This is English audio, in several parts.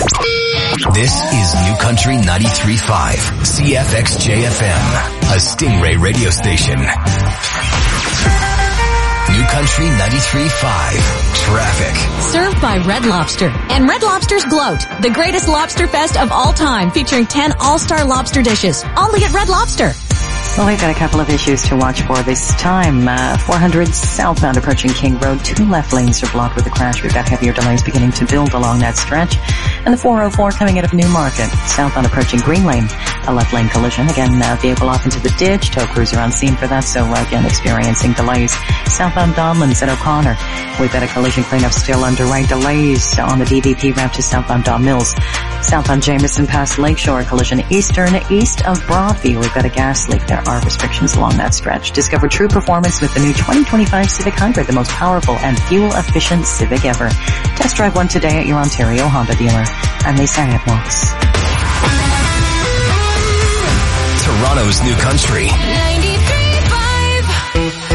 This is New Country 93.5, CFXJ-FM, a Stingray radio station. New Country 93.5, traffic. Served by Red Lobster. And Red Lobster's Gloat, the greatest lobster fest of all time, featuring 10 all-star lobster dishes. Only at Red Lobster. Well, we've got a couple of issues to watch for this time. 400 southbound approaching King Road. 2 left lanes are blocked with a crash. We've got heavier delays beginning to build along that stretch. And the 404 coming out of Newmarket. Southbound approaching Green Lane. A left lane collision. Again, vehicle off into the ditch. Tow crews are on scene for that, so again, experiencing delays. Southbound Donlands at O'Connor. We've got a collision cleanup still underway. Delays on the DVP ramp to southbound Don Mills. Southbound Jameson past Lakeshore. Collision east of Broadview. We've got a gas leak. There are restrictions along that stretch. Discover true performance with the new 2025 Civic Hybrid, the most powerful and fuel-efficient Civic ever. Test drive one today at your Ontario Honda dealer. And they say it works. Toronto's New Country 93.5.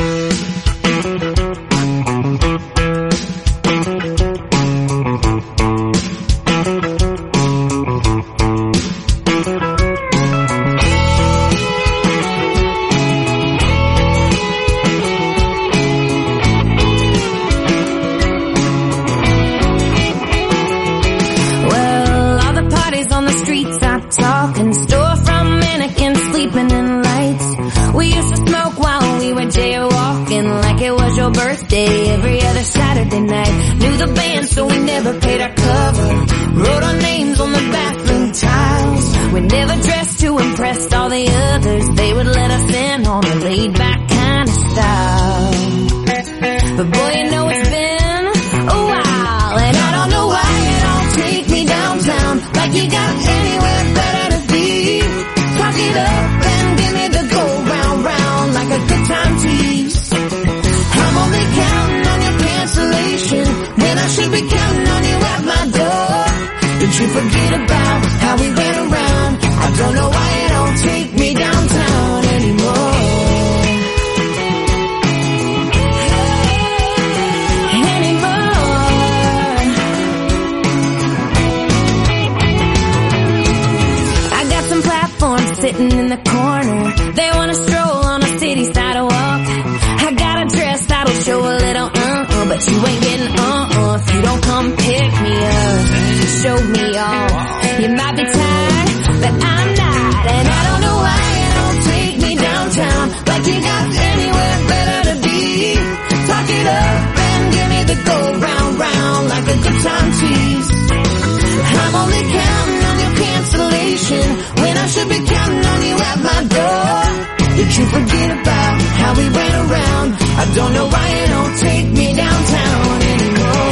Birthday every other Saturday night. Knew the band, so we never paid our cover. Wrote our names on the bathroom tiles. We never dressed to impress all the others. They would let us in on a laid back kind of style. But boy, you know it's been a while, and I don't know why you don't take me downtown like you got anywhere better to be. Talk it up and give me the go round round like a good time tease. I'm only counting on your cancellation when I should be counting on you at my door. Did you forget about how we ran around? I don't know why you don't take me downtown anymore. I got some platforms sitting in the corner. They want to stroll on a city sidewalk. I got a dress that'll show a little but you ain't getting if you don't come pick me up, show me off. You might be tired, but I'm not, and I don't know why you don't take me downtown like you got anywhere better to be. Talk it up and give me the go round round like a good time tease. I'm only counting on your cancellation when I should be counting on you at my door. Did you forget about how we ran around? I don't know why you don't take me downtown anymore.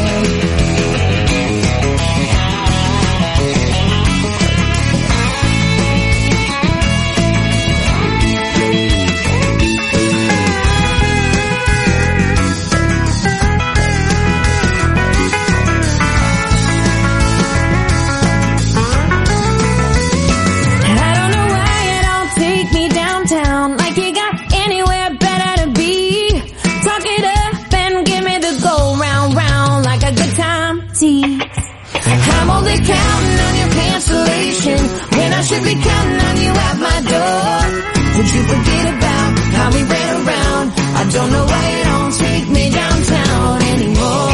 I'm only counting on your cancellation when I should be counting on you at my door. Would you forget about how we ran around? I don't know why you don't take me downtown anymore.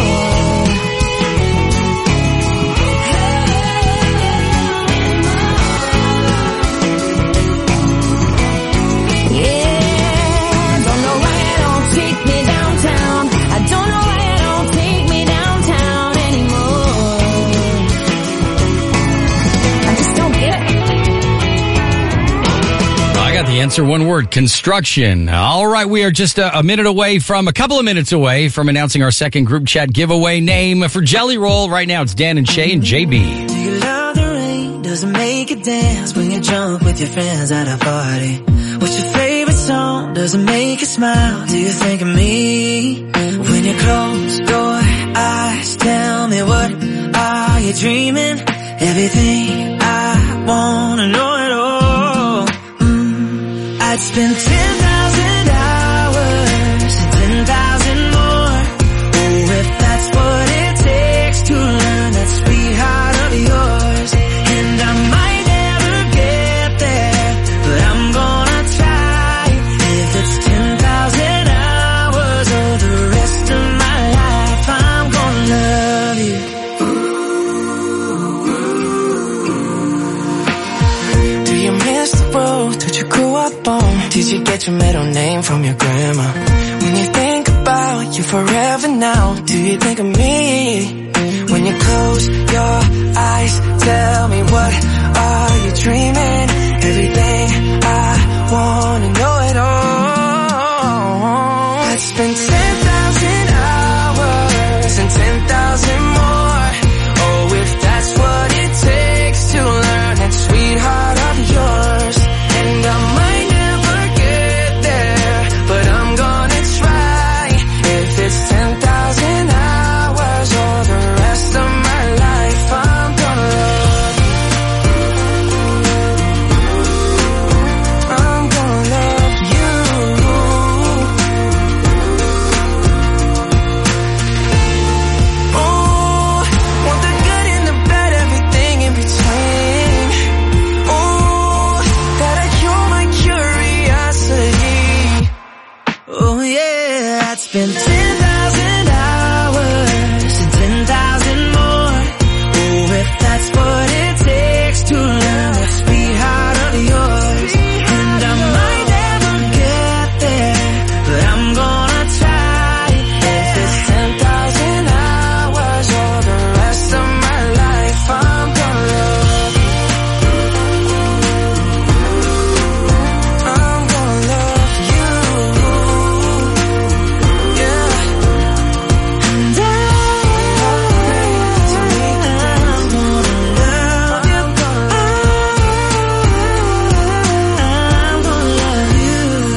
The answer, one word, construction. All right, we are just a couple of minutes away from announcing our second group chat giveaway name for Jelly Roll. Right now, it's Dan and Shay and JB. Do you love the rain? Does it make you dance when you jump with your friends at a party? What's your favorite song? Does it make you smile? Do you think of me? When you close your eyes, tell me what are you dreaming? Everything I wanna know it all. I'd spend 10,000 hours, 10,000 more. Oh, if that's what it takes to learn that sweetheart of yours. did you grow up on? Did you get your middle name from your grandma? When you think about you forever now, do you think of me? When you close your eyes, tell me what are you dreaming? Everything I wanna know it all. I'd spend 10,000 hours and 10,000 more. Oh, if that's what it takes to learn that sweetheart of yours. And I might never get there, but I'm gonna try. If it's 10,000 hours or the rest of my life, I'm gonna love you. I'm gonna love you. Oh, want the good and the bad, everything in between. Oh, gotta cure my curiosity. Oh yeah, I'd spend 10,000 hours and 10,000 more. Oh, if that's what it takes to learn that sweetheart of yours. And I might never get there, but I'm gonna try. If it's 10,000 hours or the rest of my life, I'm gonna love you. I'm gonna love you. Yeah. And I'm gonna love you.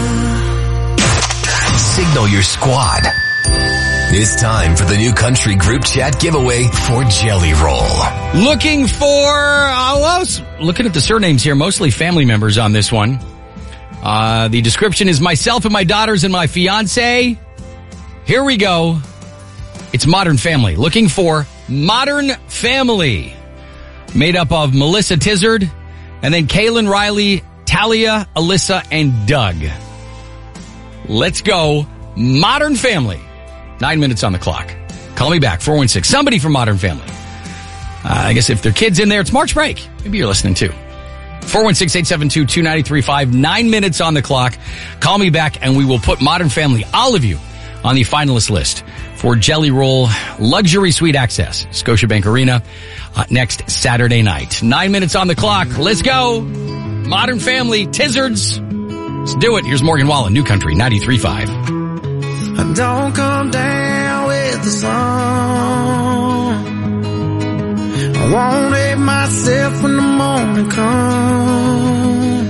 Signal your squad. It's time for the new country group chat giveaway for Jelly Roll. Looking for, I was looking at the surnames here, mostly family members on this one. The description is myself and my daughters and my fiance. Here we go. It's Modern Family. Looking for Modern Family. Made up of Melissa Tizard and then Kaylin, Riley, Talia, Alyssa, and Doug. Let's go. Modern Family. 9 minutes on the clock. Call me back. 416. Somebody from Modern Family. I guess if their kid's in there, it's March break. Maybe you're listening too. 416-872-2935. 9 minutes on the clock. Call me back and we will put Modern Family, all of you, on the finalist list for Jelly Roll Luxury Suite Access. Scotiabank Arena next Saturday night. 9 minutes on the clock. Let's go. Modern Family, Tizards. Let's do it. Here's Morgan Wallen, New Country 93.5. I don't come down with the sun. I won't hate myself when the morning comes.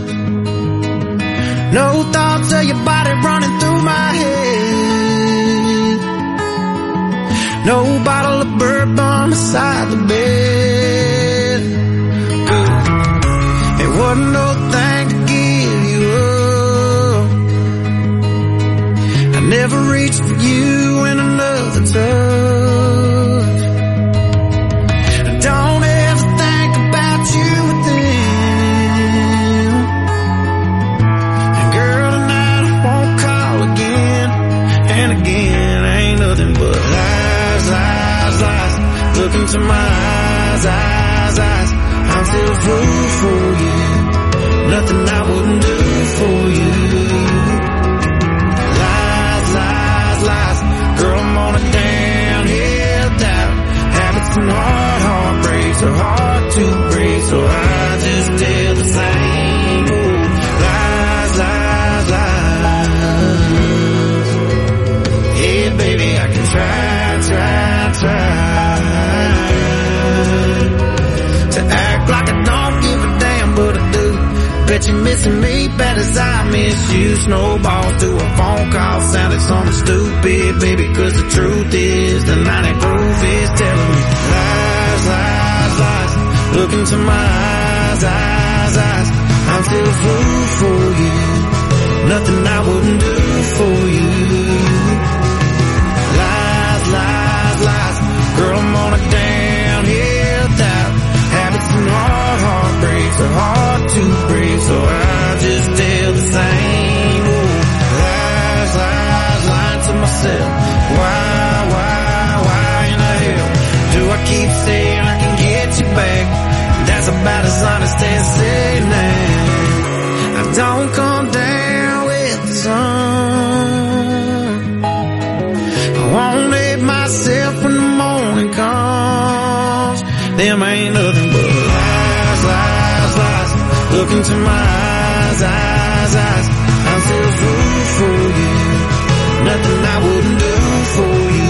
No thoughts of your body running through my head. No bottle of bourbon beside the bed. It wasn't no thing to give you up. I never reached for you in another touch. I don't ever think about you within. And girl, tonight I won't call again and again. Ain't nothing but lies, lies, lies. Look into my eyes, eyes, eyes. I'm still a fool for you. Nothing I wouldn't do for you. Lies, lies, lies. Girl, I'm on a downhill doubt. Habits and heartbreaks are hard to break, so I just tell the same old lies, lies, lies. Yeah, baby, I can try to act like I don't give a damn, but I do. Bet you're missing me bad as I miss you. Snowballs to a phone call sounded something stupid, baby, cause the truth is the 90 proof is telling me lies, lies, lies. Look into my eyes, eyes, eyes. I'm still a fool for you. Nothing I wouldn't do for you. Lies, lies, lies. Girl, I'm on a downhill doubt. Habits and heartbreaks are hard to break, so I just tell the same old lies, lies, lying to myself. Why in the hell do I keep saying I can get you back? That's about as honest as saying that. I them ain't nothing but lies, lies, lies. Look into my eyes, eyes, eyes. I'm still fool for you. Nothing I wouldn't do for you.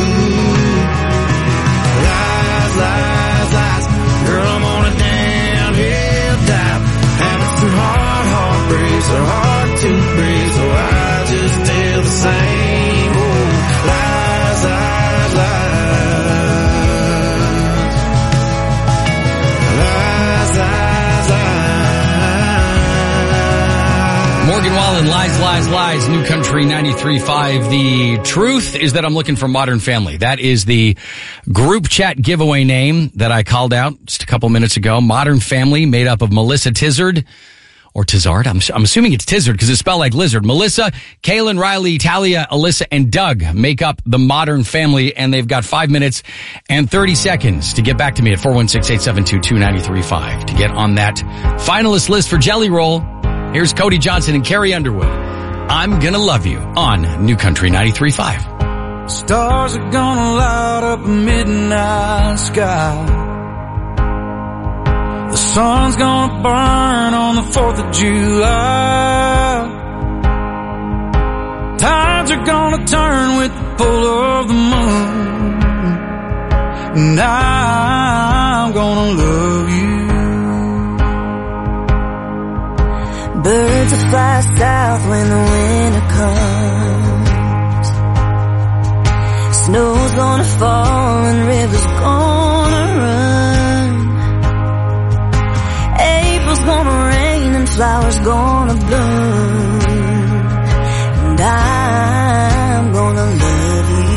Lies, lies, lies. Girl, I'm on a downhill dive. Having some heartbreaks are hard to break, so I just tell the same old lies, lies, lies. Lies, lies, lies. Morgan Wallen, Lies, Lies, Lies, New Country 93.5. The truth is that I'm looking for Modern Family. That is the group chat giveaway name that I called out just a couple minutes ago. Modern Family, made up of Melissa Tizard, or Tizard. I'm assuming it's Tizard because it's spelled like lizard. Melissa, Kaylin, Riley, Talia, Alyssa, and Doug make up the Modern Family, and they've got 5 minutes and 30 seconds to get back to me at 416-872-93.5 to get on that finalist list for Jelly Roll. Here's Cody Johnson and Carrie Underwood. I'm Gonna Love You on New Country 93.5. Stars are gonna light up a midnight sky. The sun's gonna burn on the 4th of July. Tides are gonna turn with the pull of the moon. And I'm gonna love you. Birds will fly south when the winter comes. Snow's gonna fall and rivers gonna run. April's gonna rain and flowers gonna bloom. And I'm gonna love you.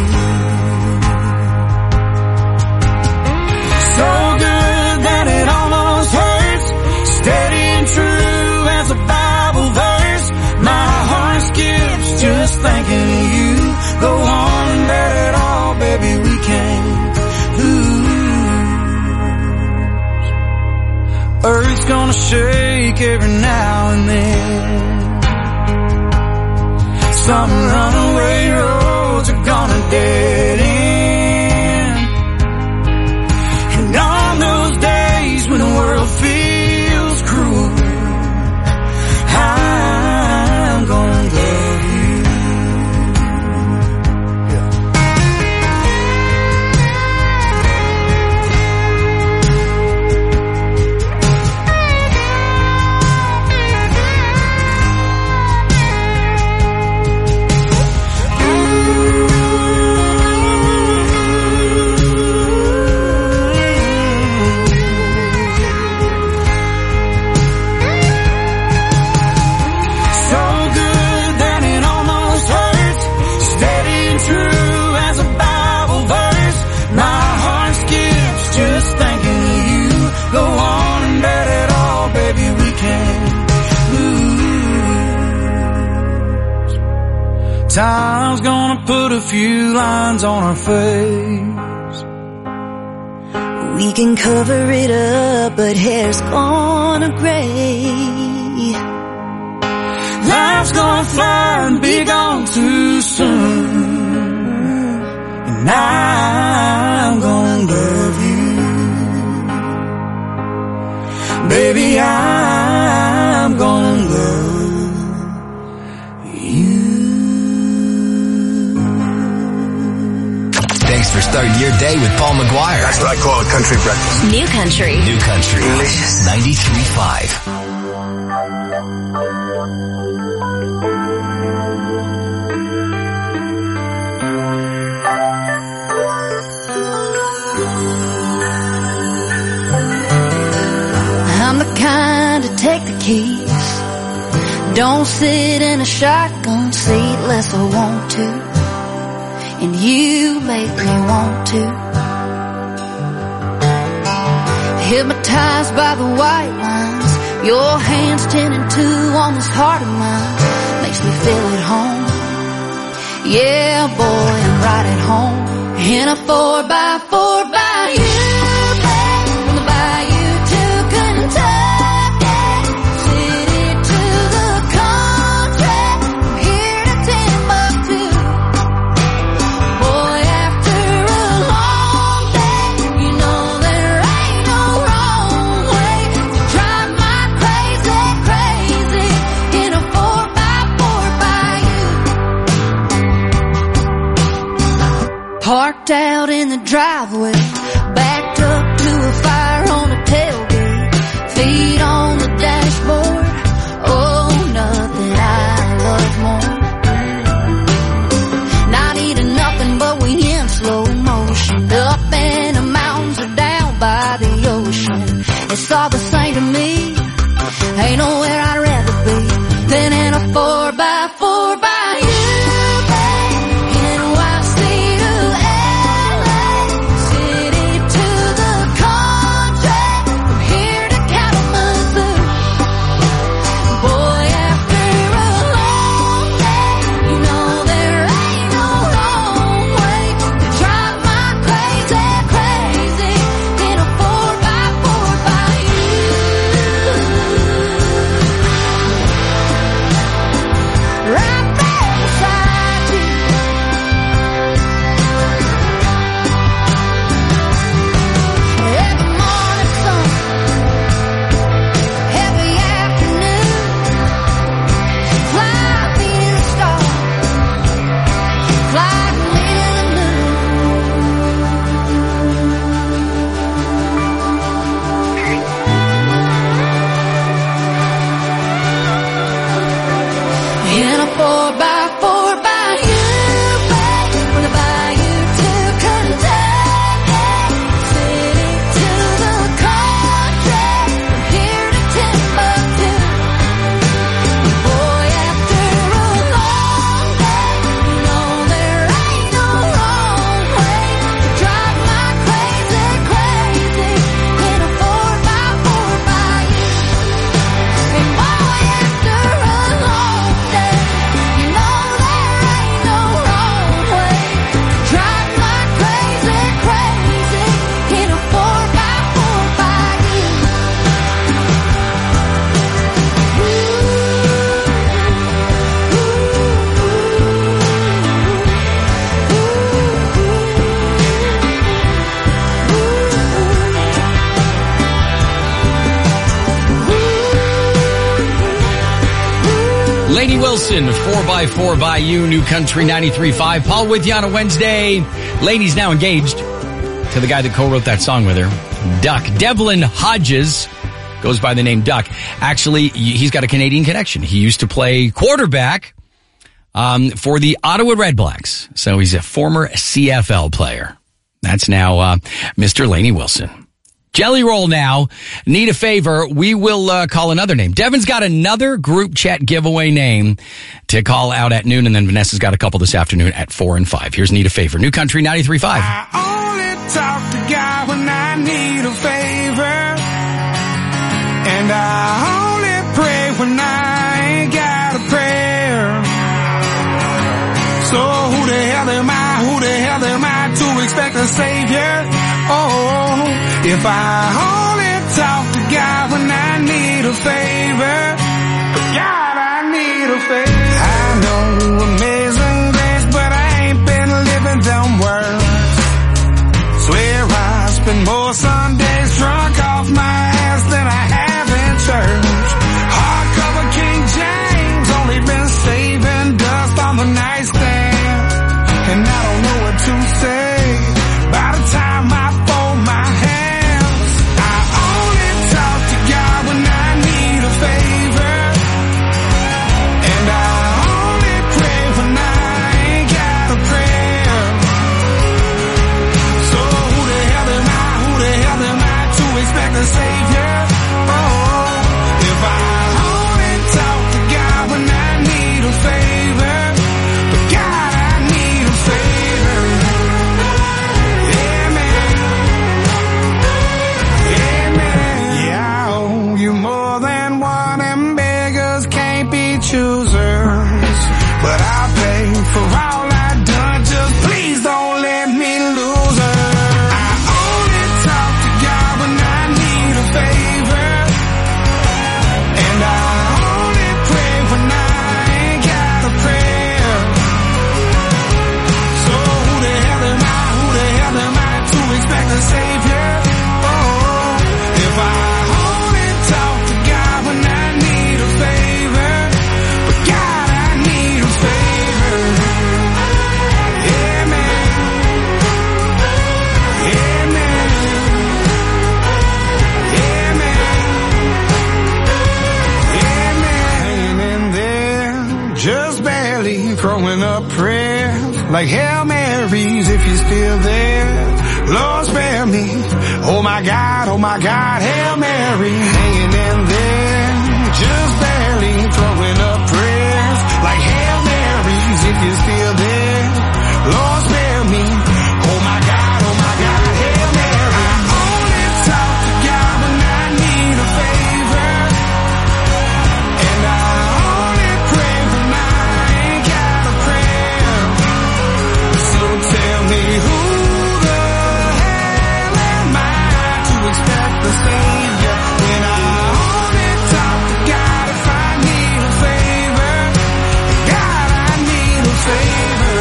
So good that it almost hurts. Steady and true as a Bible verse. My heart skips just thinking of you. Go on and let it all, baby, we can't lose. Earth's gonna shake every now and then. Some runaway roads are gonna dead end. And on those days when the world feels cruel, I'm gonna love you. Time's gonna put a few lines on our face. We can cover it up, but hair's gonna gray. Life's gonna fly and be gone too soon. And I'm gonna love you. Baby, I'm gonna love you. Thanks for starting your day with Paul McGuire. That's what I call a country breakfast. New Country. New Country. Delicious. 93.5. I'm the kind to take the keys. Don't sit in a shotgun seat unless I want to. And you make me want to. Hypnotized by the white lines, your hands 10 and 2 on this heart of mine. Makes me feel at home. Yeah, boy, I'm right at home. In a 4x4 by you. From the bayou to Kentucky, city to the country, from here to Timbuktu. Boy, after a long day, you know there ain't no driveway, backed up to a fire on a tailgate, feet on the dashboard. Oh, nothing I love more. Not eating nothing, but we in slow motion, up in the mountains or down by the ocean. It's all the same to me. Ain't nowhere I'd rather be than in a 4x4 by you. Lainey Wilson, 4x4 by you, New Country 93.5. Paul with you on a Wednesday. Lainey's now engaged to the guy that co-wrote that song with her, Duck. Devlin Hodges goes by the name Duck. Actually, he's got a Canadian connection. He used to play quarterback for the Ottawa Redblacks. So he's a former CFL player. That's now Mr. Lainey Wilson. Jelly Roll now. Need a favor. We will call another name. Devin's got another group chat giveaway name to call out at noon, and then Vanessa's got a couple this afternoon at 4 and 5. Here's Need a Favor. New Country 93.5. I only talk to God when I need a favor, and I only pray when I ain't got a prayer. So who the hell am I? Who the hell am I to expect a savior? Oh, if I only talk to God when I need a favor, God, I need a favor. I know amazing grace, but I ain't been living them words. Swear I spend more Sundays drunk off my ass than I have in church. Hardcover King James, only been saving dust on the nightstand, and I don't know what to say. By the time I fold my hands, I throwing up prayers like Hail Marys if you're still there. Lord spare me. Oh my God, Hail Mary, hanging in there, just barely throwing up prayers like Hail Marys if you're still there. Lord spare me. Oh my God, Hail Mary. I only talk to God when I need a favor, and I only pray when I ain't got a prayer. So tell me who the hell am I to expect the Savior when I only talk to God if I need a favor? God, I need a favor.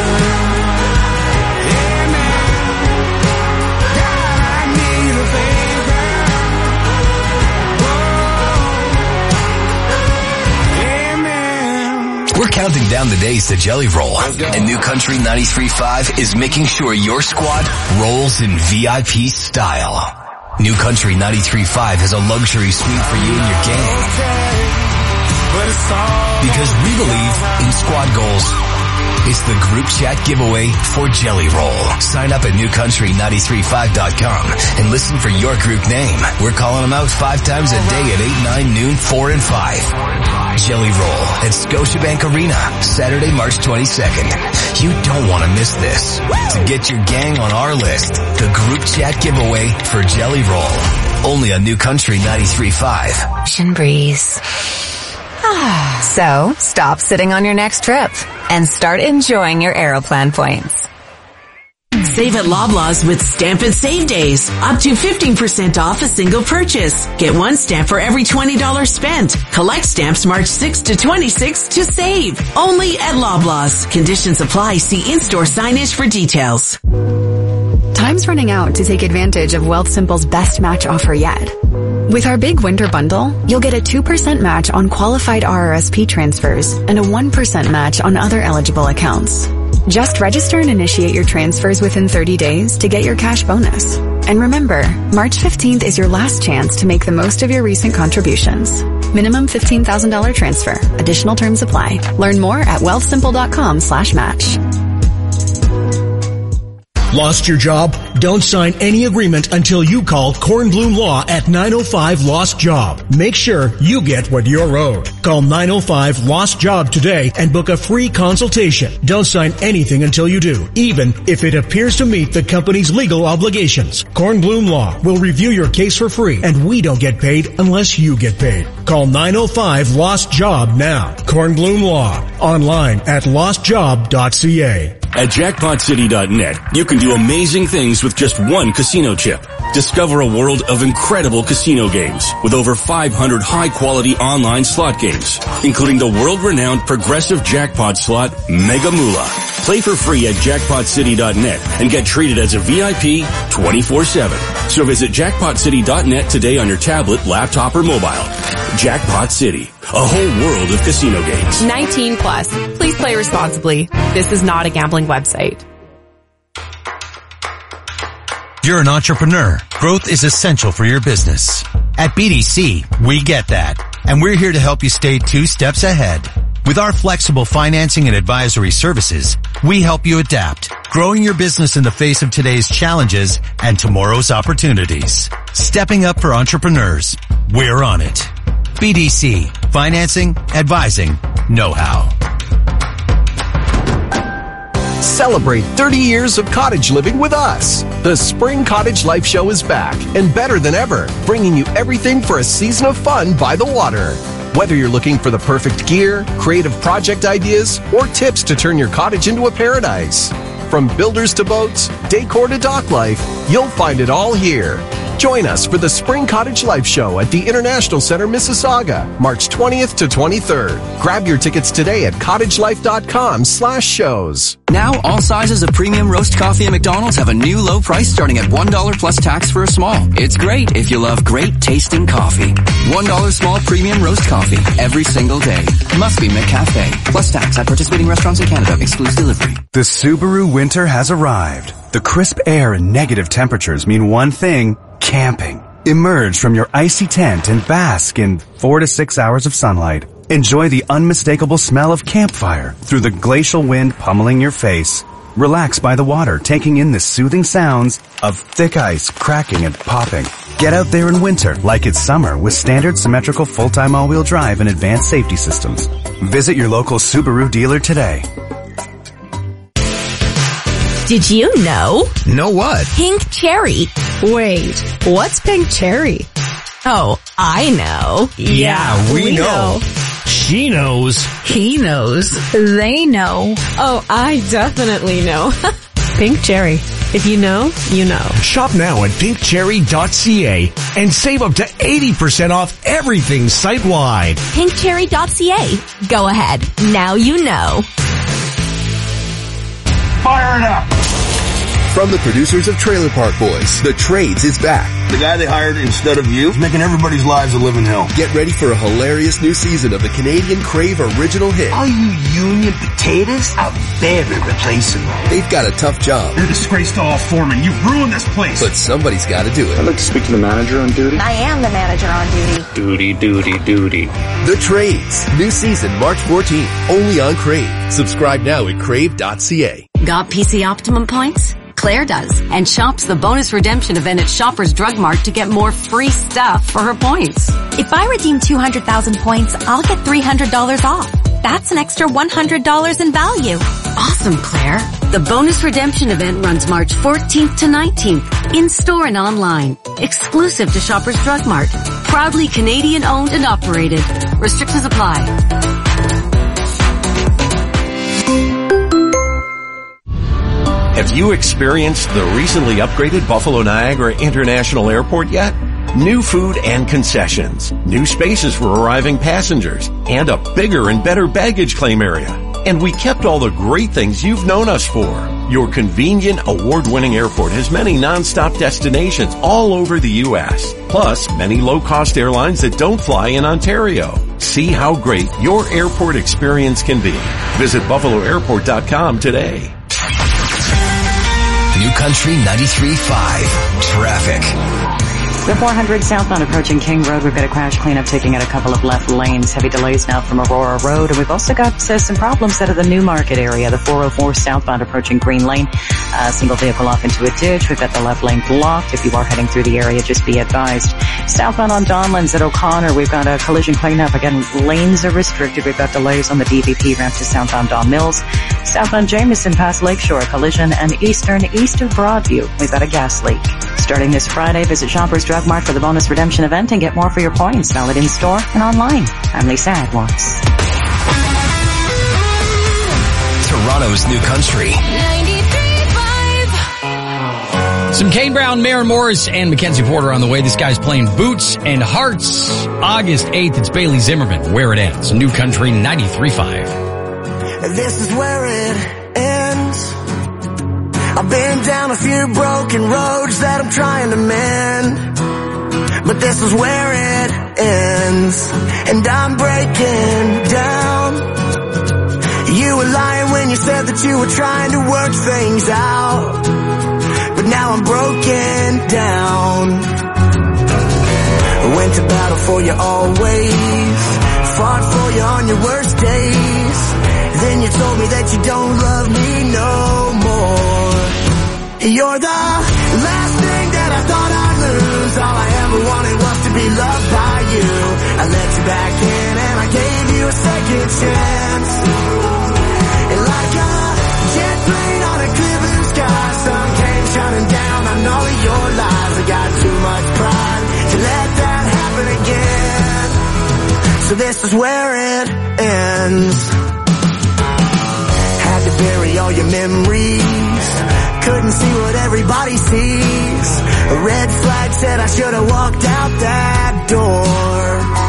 We're counting down the days to Jelly Roll, and New Country 93.5 is making sure your squad rolls in VIP style. New Country 93.5 has a luxury suite for you and your gang. Because we believe in squad goals. It's the group chat giveaway for Jelly Roll. Sign up at newcountry935.com and listen for your group name. We're calling them out 5 times a day at 8, 9, noon, 4, and 5. Jelly Roll at Scotiabank Arena, Saturday, March 22nd. You don't want to miss this. To get your gang on our list, the group chat giveaway for Jelly Roll. Only on New Country 93.5. Ocean breeze. So, stop sitting on your next trip and start enjoying your Aeroplan points. Save at Loblaws with Stamp and Save Days. Up to 15% off a single purchase. Get 1 stamp for every $20 spent. Collect stamps March 6 to 26 to save. Only at Loblaws. Conditions apply. See in-store signage for details. Time's running out to take advantage of Wealthsimple's best match offer yet. With our big winter bundle, you'll get a 2% match on qualified RRSP transfers and a 1% match on other eligible accounts. Just register and initiate your transfers within 30 days to get your cash bonus. And remember, March 15th is your last chance to make the most of your recent contributions. Minimum $15,000 transfer. Additional terms apply. Learn more at wealthsimple.com/match. Lost your job? Don't sign any agreement until you call Kornblum Law at 905 Lost Job. Make sure you get what you're owed. Call 905 Lost Job today and book a free consultation. Don't sign anything until you do, even if it appears to meet the company's legal obligations. Kornblum Law will review your case for free, and we don't get paid unless you get paid. Call 905 Lost Job now. Kornblum Law. Online at lostjob.ca. At jackpotcity.net, you can do amazing things with just one casino chip. Discover a world of incredible casino games with over 500 high-quality online slot games, including the world-renowned progressive jackpot slot Mega Moolah. Play for free at jackpotcity.net and get treated as a VIP 24/7. So visit jackpotcity.net today on your tablet, laptop, or mobile. Jackpot City, a whole world of casino games. 19 plus. Please play responsibly. This is not a gambling website. You're an entrepreneur. Growth is essential for your business. At BDC, we get that. And we're here to help you stay 2 steps ahead. With our flexible financing and advisory services, we help you adapt, growing your business in the face of today's challenges and tomorrow's opportunities. Stepping up for entrepreneurs. We're on it. BDC, financing, advising, know-how. Celebrate 30 years of cottage living with us. The Spring Cottage Life Show is back and better than ever, bringing you everything for a season of fun by the water. Whether you're looking for the perfect gear, creative project ideas, or tips to turn your cottage into a paradise. From builders to boats, decor to dock life, you'll find it all here. Join us for the Spring Cottage Life Show at the International Center, Mississauga, March 20th to 23rd. Grab your tickets today at cottagelife.com/shows. Now, all sizes of premium roast coffee at McDonald's have a new low price starting at $1 plus tax for a small. It's great if you love great tasting coffee. $1 small premium roast coffee every single day. Must be McCafe. Plus tax at participating restaurants in Canada. Excludes delivery. The Subaru winter has arrived. The crisp air and negative temperatures mean one thing: camping. Emerge from your icy tent and bask in 4 to 6 hours of sunlight. Enjoy the unmistakable smell of campfire through the glacial wind pummeling your face. Relax by the water, taking in the soothing sounds of thick ice cracking and popping. Get out there in winter like it's summer with standard symmetrical full-time all-wheel drive and advanced safety systems. Visit your local Subaru dealer today. Did you know? Know what? Pink cherry. Wait, what's pink cherry? Oh, I know. Yeah, we know. She knows. He knows. They know. Oh, I definitely know. Pink cherry. If you know, you know. Shop now at pinkcherry.ca and save up to 80% off everything site-wide. Pinkcherry.ca. Go ahead. Now you know. Fire it up! From the producers of Trailer Park Boys, The Trades is back. The guy they hired instead of you is making everybody's lives a living hell. Get ready for a hilarious new season of the Canadian Crave original hit. All you union potatoes? I'll barely replace them. They've got a tough job. You're a disgrace to all foremen. You've ruined this place. But somebody's got to do it. I'd like to speak to the manager on duty. I am the manager on duty. Duty. The Trades. New season March 14th. Only on Crave. Subscribe now at crave.ca. Got PC Optimum points? Claire does, and shops the bonus redemption event at Shoppers Drug Mart to get more free stuff for her points. If I redeem 200,000 points, I'll get $300 off. That's an extra $100 in value. Awesome, Claire. The bonus redemption event runs March 14th to 19th, in-store and online, exclusive to Shoppers Drug Mart. Proudly Canadian owned and operated. Restrictions apply. Have you experienced the recently upgraded Buffalo Niagara International Airport yet? New food and concessions, new spaces for arriving passengers, and a bigger and better baggage claim area. And we kept all the great things you've known us for. Your convenient, award-winning airport has many non-stop destinations all over the U.S., plus many low-cost airlines that don't fly in Ontario. See how great your airport experience can be. Visit buffaloairport.com today. New Country 93.5 Traffic. The 400 southbound approaching King Road, we've got a crash cleanup taking out a couple of left lanes. Heavy delays now from Aurora Road. And we've also got some problems out of the Newmarket area. The 404 southbound approaching Green Lane. Single vehicle off into a ditch. We've got the left lane blocked. If you are heading through the area, just be advised. Southbound on Donlands at O'Connor, we've got a collision cleanup. Again, lanes are restricted. We've got delays on the DVP ramp to southbound Don Mills. Southbound Jameson past Lakeshore, collision, and eastern east of Broadview. We've got a gas leak. Starting this Friday, visit Shoppers Drug Mart for the bonus redemption event and get more for your points. Valid in store and online. I'm Lisa Adwatts. Toronto's New Country. 93.5. Some Kane Brown, Maren Morris, and Mackenzie Porter on the way. This guy's playing Boots and Hearts. August 8th, it's Bailey Zimmerman. Where it ends. New Country 93.5. This is where it ends. I've been down a few broken roads that I'm trying to mend, but this is where it ends, and I'm breaking down. You were lying when you said that you were trying to work things out, but now I'm broken down. Went to battle for you always, fought for you on your worst days. Then you told me that you don't love me no more. You're the last thing that I thought I'd lose. All I ever wanted was to be loved by you. I let you back in and I gave you a second chance. And like a jet plane on a clear blue sky, sun came shining down on all of your lies. I got too much pride to let that happen again. So this is where it ends. Had to bury all your memories, couldn't see what everybody sees. A red flag said I should have walked out that door.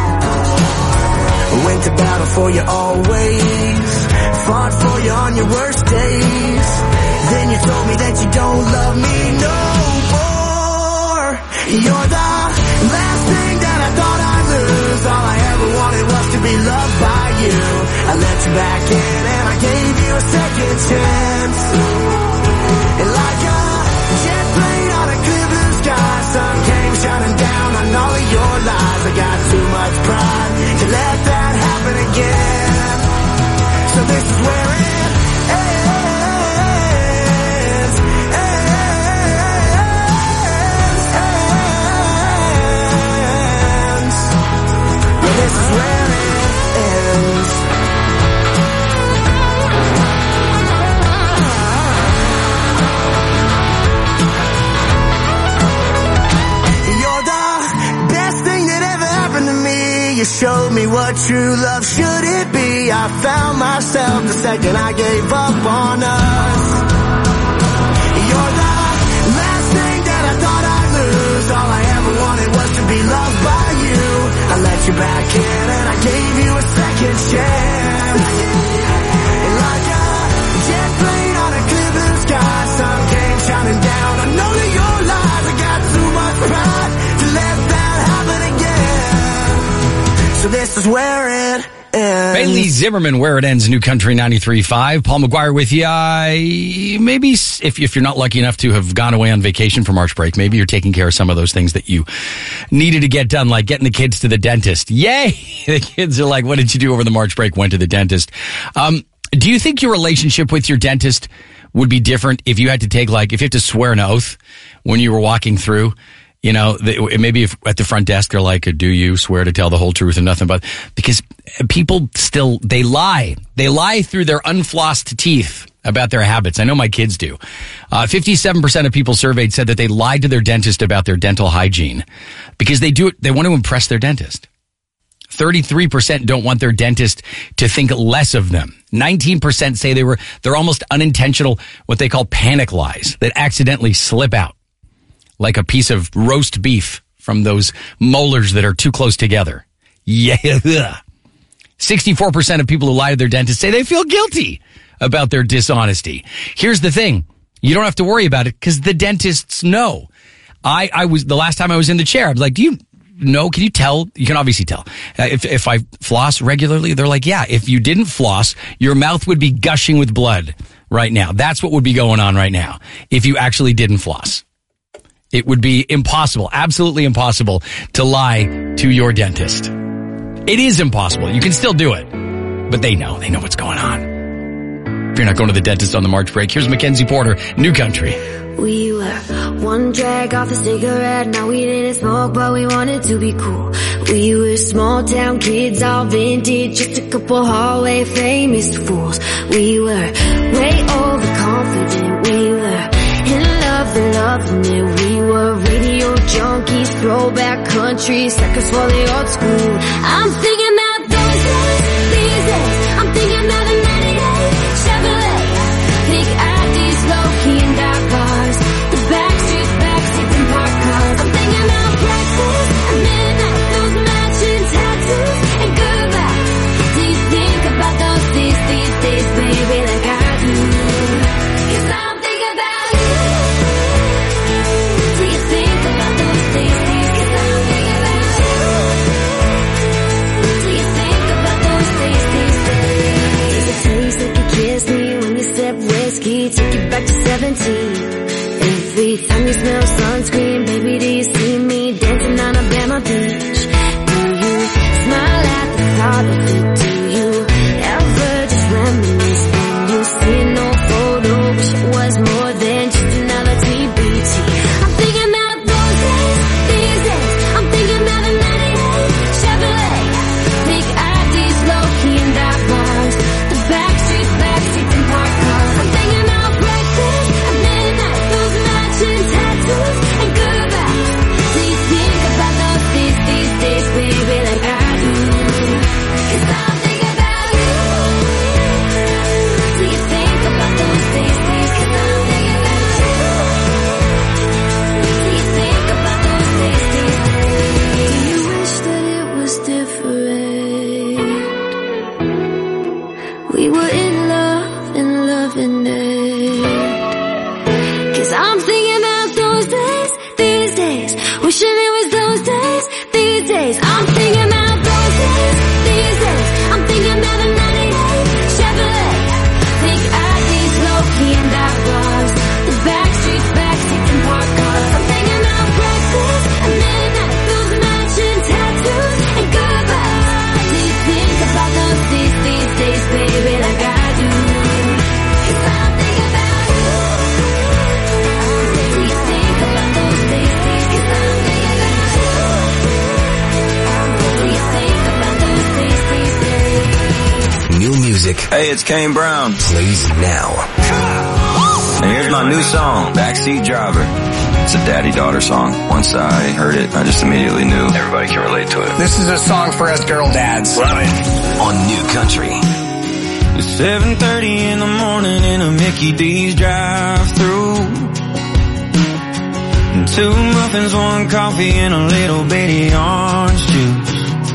Went to battle for you always, fought for you on your worst days. Then you told me that you don't love me no more. You're the last thing that I thought I'd lose. All I ever wanted was to be loved by you. I let you back in and I gave you a second chance. And like a jet plane on a clear blue sky, sun came shining down on all of your lies. I got too much pride to let that happen again. you showed me what true love should it be. I found myself the second I gave up on us. You're the last thing that I thought I'd lose. All I ever wanted was to be loved by you. I let you back in and I gave you a second chance. And like a jet plane on a clear blue sky, sun came shining down. I know that you're lies. I got too much pride to let that happen again. So this is where it ends. Bailey Zimmerman, Where It Ends, New Country 93.5. Paul McGuire with you. Maybe if you're not lucky enough to have gone away on vacation for March break, maybe you're taking care of some of those things that you needed to get done, like getting the kids to the dentist. Yay! The kids are like, what did you do over the March break? Went to the dentist. Do you think your relationship with your dentist would be different if you had to take, like, if you had to swear an oath when you were walking through? You know, maybe if at the front desk they're like, do you swear to tell the whole truth and nothing but, because people still, they lie. They lie through their unflossed teeth about their habits. I know my kids do. 57% of people surveyed said that they lied to their dentist about their dental hygiene because they want to impress their dentist. 33% don't want their dentist to think less of them. 19% say they're almost unintentional, what they call panic lies that accidentally slip out. Like a piece of roast beef from those molars that are too close together. Yeah. 64% of people who lie to their dentist say they feel guilty about their dishonesty. Here's the thing. You don't have to worry about it because the dentists know. The last time I was in the chair, I was like, do you know, can you tell? You can obviously tell. If I floss regularly, they're like, yeah, if you didn't floss, your mouth would be gushing with blood right now. That's what would be going on right now if you actually didn't floss. It would be impossible, absolutely impossible to lie to your dentist. It is impossible. You can still do it, but they know what's going on. If you're not going to the dentist on the March break, here's Mackenzie Porter, New Country. We were one drag off a cigarette, now we didn't smoke, but we wanted to be cool. We were small town kids, all vintage, just a couple hallway famous fools. We were way overconfident, we were in love and loving it. We were radio junkies, throwback country, suckers for the old school. I'm thinking about those days, these days. I'm thinking about the 98 Chevrolet, big IDs, low-key and dark bars, the backstreets and park cars. I'm thinking about breakfast at midnight, those matching tattoos and goodbye. Do you think about those these days, baby, like I do? 'Cause I'm thinking about you. Do you think about those these? 'Cause I'm thinking about you. Do you think about those these? Does it taste like you kissed me when you sip whiskey? Take you back to 17. Every time you smell sunscreen, baby, do you see me dancing on Alabama Beach? Do you smile at the thought of it? Do you ever just reminisce when you see no photo? Wish it was more than just another TBT. I'm thinking about those days, these days. I'm thinking about the 98 Chevrolet, big IDs, low-key and dark bars, the backstreets and park cars. I'm thinking about breakfast at midnight, those matching tattoos and goodbye. Do you think about those these days, baby, like I do? 'Cause I'm thinking about you. Do you think about those these? 'Cause I'm thinking about you. Do you think about those these? Do you wish that it was different? We were in love and loving it. 'Cause I'm thinking about those days, these days. Wishing it was those days, these days. I'm thinking about those days, these days. I'm thinking about the 98 Chevrolet, big IDs, low-key and dark bars, the backstreets and park cars. I'm thinking about breakfast at midnight, those matching tattoos and goodbye. Do you think about those these days, baby, like I do? 'Cause I'm thinking about you. Do you think about those these? 'Cause I'm thinking about you. Do you think about those these? New music. Hey, it's Kane Brown. Plays now. And here's my new song, Backseat Driver. It's a daddy-daughter song. Once I heard it, I just immediately knew everybody can relate to it. This is a song for us girl dads. Love it. On New Country. It's 7:30 in the morning in a Mickey D's drive-thru. 2 muffins, 1 coffee, and a little bitty orange juice.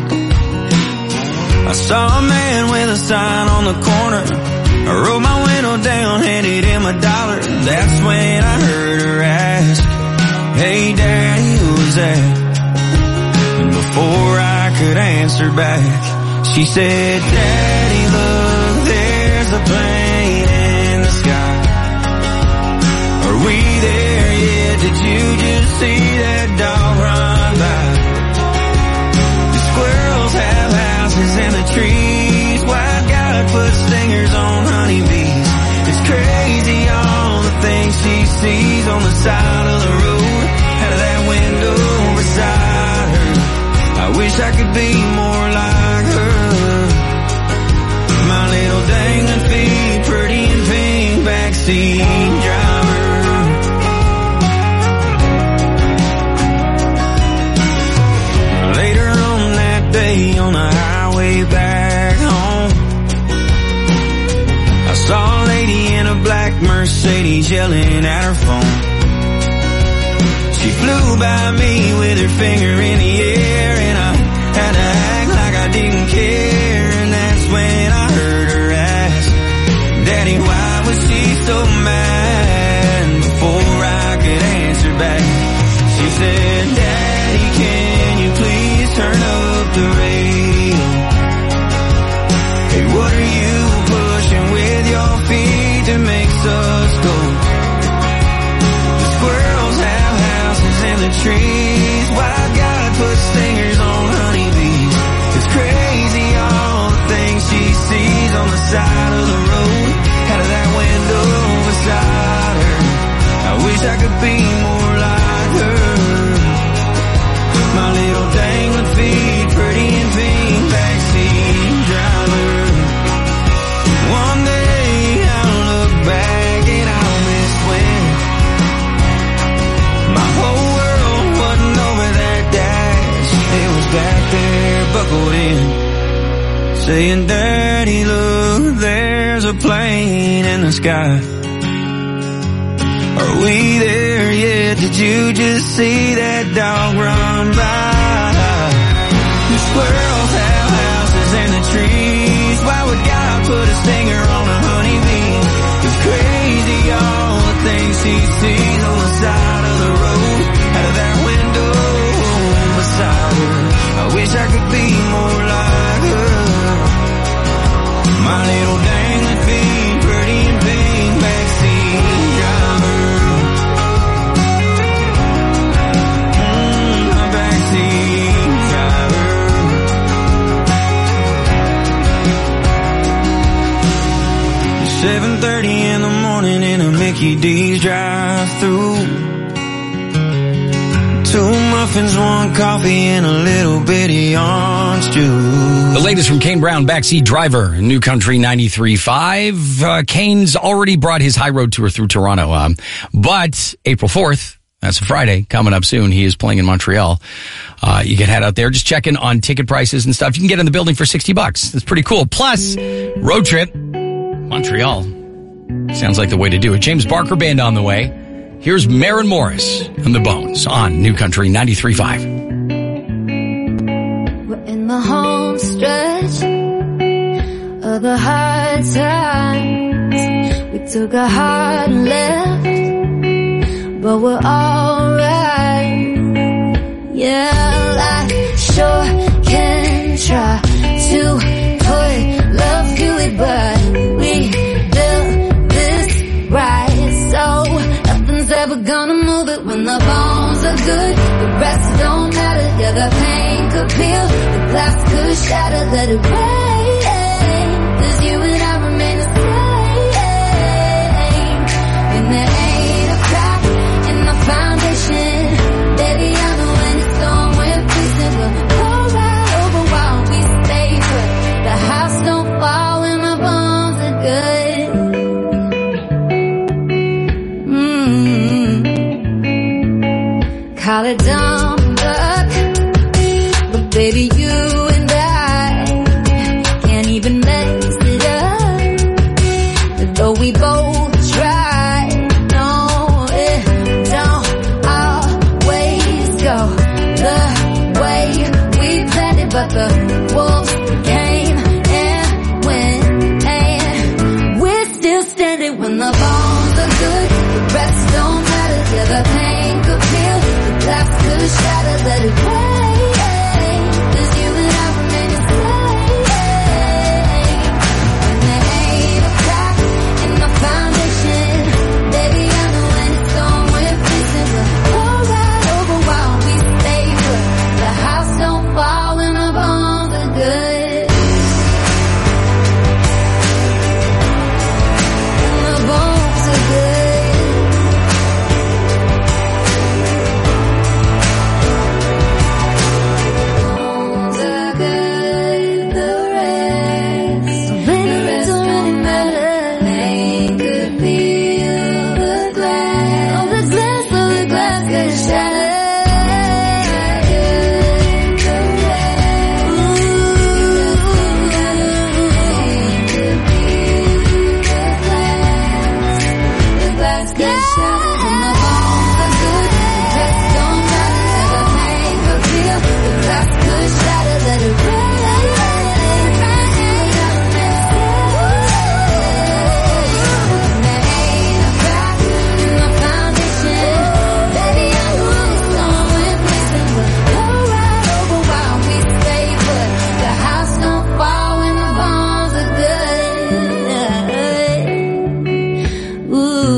I saw a man with a sign on the corner. I rolled my window down, handed him $1. That's when I heard her ask, "Hey Daddy, who's that?" And before I could answer back, she said, "Daddy, look, there's a plane in the sky. Are we there yet? Did you just see that dog run by? The squirrels have houses in the trees. White God put stingers on honeybees. It's crazy all the things she sees on the side of the road, out of that window beside her. I wish I could be more like her. My little dangling feet, pretty and pink, backseat driver." Later on that day on the highway back home, I saw a lady in a black Mercedes yelling at her phone. She flew by me with her finger in the air, and I had to act like I didn't care. And that's when I heard her ask, "Daddy, why was she so mad?" And before I could answer back, she said, "Daddy, can you please turn up the radio? Hey, what are you pushing with your feet that makes us go? The squirrels have houses in the trees. Why God put stingers on honeybees? It's crazy all the things she sees on the side of the road, out of that window beside her. I wish I could be more like her. My little dangling feet, pretty and pink, backseat driver. One day I'll look back and I'll miss when my whole world wasn't over that dash. It was back there buckled in, saying, "Daddy, look, there's a plane in the sky. Are we there yet? Did you just see that dog run by? The squirrels have houses in the trees. Why would God put a stinger on a honeybee? It's crazy all the things she sees on the side of the road, out of that window beside her. I wish I could be more like her. My little dangling feet, pretty and pink, backseat driver." My backseat driver. 7:30 in the morning in a Mickey D's drive-thru. 2 muffins, 1 coffee, and a little bitty orange juice. The latest from Kane Brown, Backseat Driver, New Country 93.5. Kane's already brought his high road tour through Toronto, but April 4th, that's a Friday, coming up soon, he is playing in Montreal. You can head out there, just checking on ticket prices and stuff. You can get in the building for $60. That's pretty cool. Plus, road trip, Montreal. Sounds like the way to do it. James Barker Band on the way. Here's Maren Morris and the Bones on New Country 93.5. We're in the home stretch of the hard times. We took a hard left, but we're alright. Yeah, I sure can try to put love to it, but we built this right, so nothing's ever gonna move it. When the bones are good, the rest don't matter. Yeah, the pain could peel, the glass could shatter. Let it rain, 'cause you and I remain the same. And there ain't a crack in the foundation. Baby, I know when it's storm, we're facing. We'll go right over while we stay put. The house don't fall when the bones are good. not a dumb duck, but baby, you and I can't even mess it up, though we both try. No, it don't always go the way we planned it, but the wolves came and went, and we're still standing when the bones are good. The rest don't matter, yeah, the pain could feel, the glass could shatter, let it rain. 'Cause you and I remain the same. And there ain't a crack in the foundation, baby, I know when it's gone, we're fixing. We'll go right over while we stay put. The house don't fall when the bones are good. And the bones are good. Bones are good, the rest don't really matter. They could feel the glass, oh, the glass, oh, the glass could shatter. The glass could shatter. When the bones are good, the rest don't matter. The pain could feel, the glass could shatter, let it rain. There ain't a crack in the foundation, baby, I know it's gone, we're fixing. We'll go right over while we stay put. The house don't fall when the bones are good. Ooh.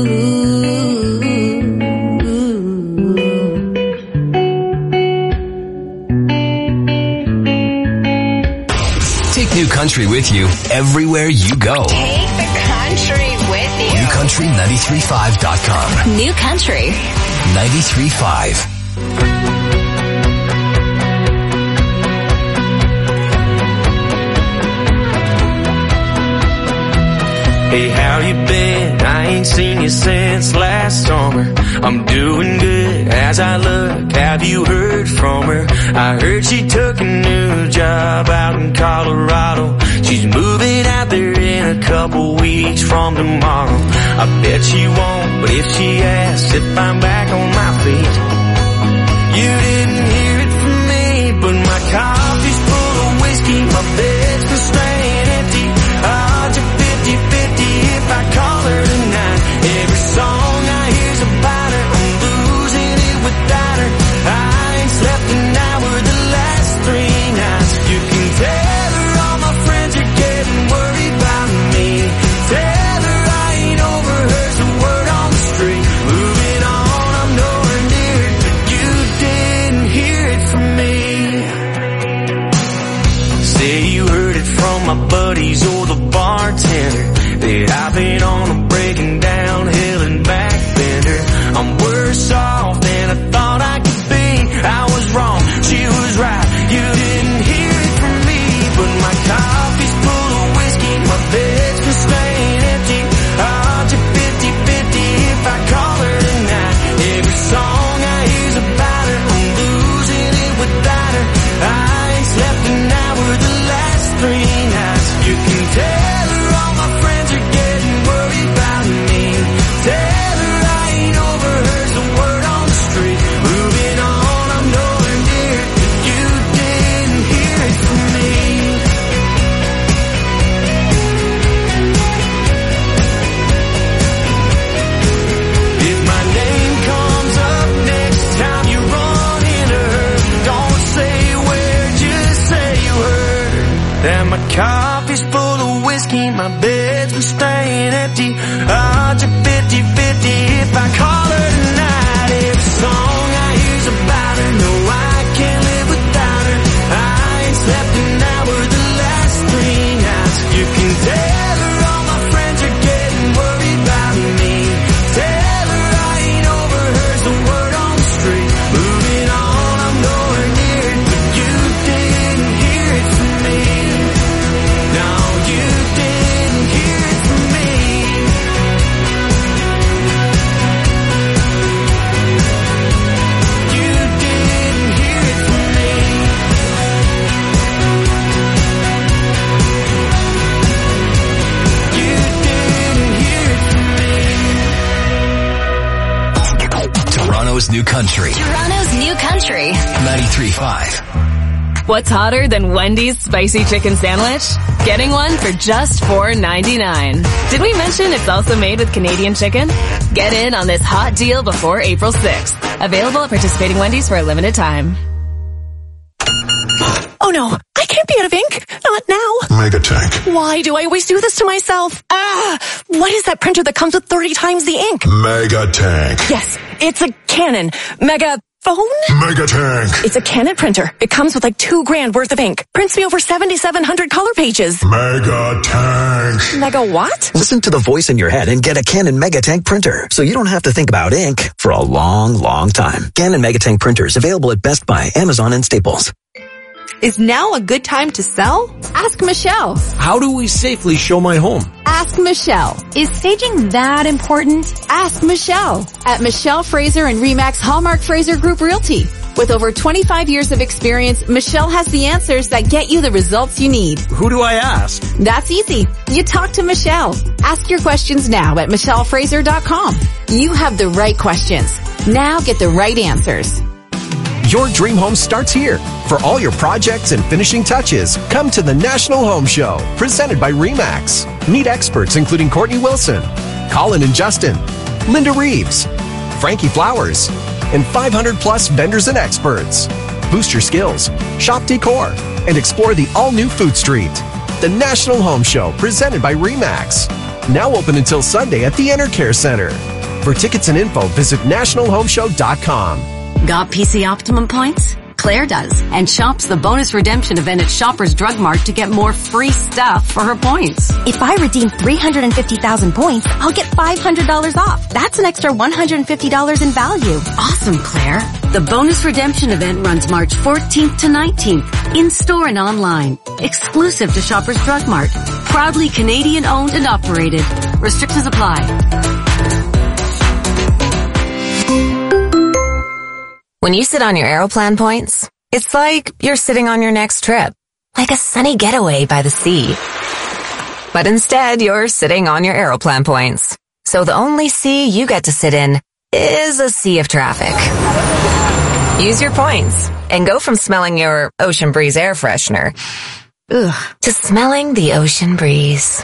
Take New Country with you everywhere you go. Take the country with you. NewCountry935.com. New Country. 93.5. Hey, how you been? I ain't seen you since last summer. I'm doing good as I look. Have you heard from her? I heard she took a new job out in Colorado. She's moving out there in a couple weeks from tomorrow. I bet she won't, but if she asks if I'm back on my feet, you didn't hear it from me, but my coffee's full of whiskey, my bed's been staying empty. Odds are 50-50 if I call her tonight. Every song I hear's about her, I'm losing it without her. I ain't slept an hour the last 3 nights. You can tell her all my friends are getting worried about me. Tell her I ain't over her's the word on the street. Moving on, I'm nowhere near it, but you didn't hear it from me. Say you heard it from my buddies or the bartender that I've been on a breaking down hill and back bender. I'm worse off than I thought I could be. I was wrong, she was right. You didn't hear it from me, but my coffee's full of whiskey, my bed's been staying empty. Odds are 50-50 if I call her tonight. Every song I hear's about her, I'm losing it without her. I ain't slept an hour the last 3 nights. You can tell her all my friends are getting worried about me. Tell her I ain't over her's the word on the street. Moving on, I'm nowhere near it, but you didn't hear it from me. If my name comes up next time you run into her, don't say where, just say you heard. And my coffee's full of whiskey, my bed's been staying empty. Odds are 50-50 if I call her tonight. Every song I hear's about her, no, I can't live without her. I ain't slept an hour the last 3 nights. You can tell her all my friends are getting worried about me. Tell her I ain't over her's the word on the street. Moving on, I'm nowhere near it, but you didn't hear it from me. No, you didn't hear it from me. Toronto's new country. Toronto's new country. 93.5. What's hotter than Wendy's spicy chicken sandwich? Getting one for just $4.99. Did we mention it's also made with Canadian chicken? Get in on this hot deal before April 6th. Available at participating Wendy's for a limited time. Oh no, I can't be out of ink. Not now. Megatank. Why do I always do this to myself? What is that printer that comes with 30 times the ink? Megatank. Yes, it's a Canon Megaphone? Megatank. It's a Canon printer. It comes with like $2,000 worth of ink. Prints me over 7,700 color pages. Megatank. Mega what? Listen to the voice in your head and get a Canon Megatank printer so you don't have to think about ink for a long, long time. Canon Megatank printers available at Best Buy, Amazon, and Staples. Is now a good time to sell? Ask Michelle. How do we safely show my home? Ask Michelle. Is staging that important? Ask Michelle at Michelle Fraser and Remax Hallmark Fraser Group Realty. With over 25 years of experience, Michelle has the answers that get you the results you need. Who do I ask? That's easy. You talk to Michelle. Ask your questions now at michellefraser.com. You have the right questions. Now get the right answers. Your dream home starts here. For all your projects and finishing touches, come to the National Home Show, presented by RE/MAX. Meet experts including Courtney Wilson, Colin and Justin, Linda Reeves, Frankie Flowers, and 500 plus vendors and experts. Boost your skills, shop decor, and explore the all-new Food Street. The National Home Show, presented by RE/MAX. Now open until Sunday at the EnterCare Center. For tickets and info, visit nationalhomeshow.com. Got PC Optimum points? Claire does, and shops the bonus redemption event at Shoppers Drug Mart to get more free stuff for her points. If I redeem 350,000 points, I'll get $500 off. That's an extra $150 in value. Awesome, Claire. The bonus redemption event runs March 14th to 19th, in-store and online. Exclusive to Shoppers Drug Mart. Proudly Canadian owned and operated. Restrictions apply. When you sit on your Aeroplan points, it's like you're sitting on your next trip, like a sunny getaway by the sea. But instead, you're sitting on your Aeroplan points. So the only sea you get to sit in is a sea of traffic. Use your points and go from smelling your Ocean Breeze air freshener to smelling the ocean breeze.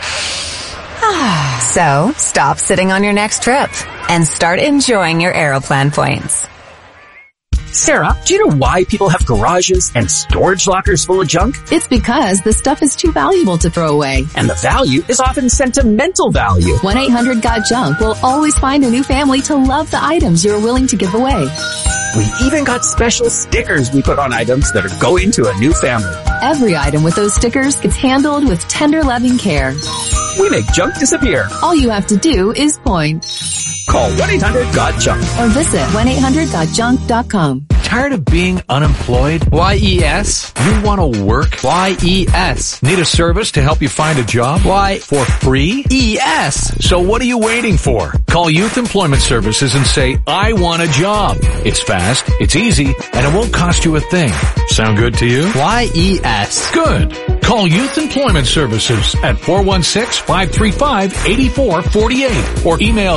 So stop sitting on your next trip and start enjoying your Aeroplan points. Sarah, do you know why people have garages and storage lockers full of junk? It's because the stuff is too valuable to throw away. And the value is often sentimental value. 1-800-GOT-JUNK will always find a new family to love the items you're willing to give away. We even got special stickers we put on items that are going to a new family. Every item with those stickers gets handled with tender, loving care. We make junk disappear. All you have to do is point. Call 1-800-GOT-JUNK or visit 1-800-GOT-JUNK.com. Tired of being unemployed? YES. You want to work? YES. Need a service to help you find a job? Why? For free? ES. So what are you waiting for? Call Youth Employment Services and say, I want a job. It's fast, it's easy, and it won't cost you a thing. Sound good to you? YES. Good. Call Youth Employment Services at 416-535-8448 or email